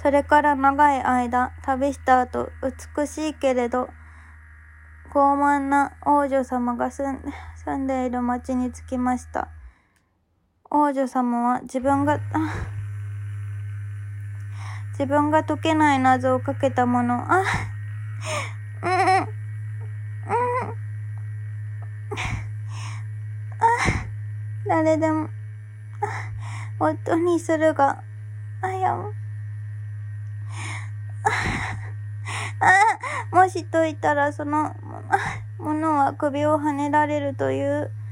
それから長い間旅した後、美しいけれど傲慢な王女様が住んでいる町に着きました。王女様は自分が解けない謎をかけたもの、誰でも、夫にするが、もし解いたらそのものは首をはねられるという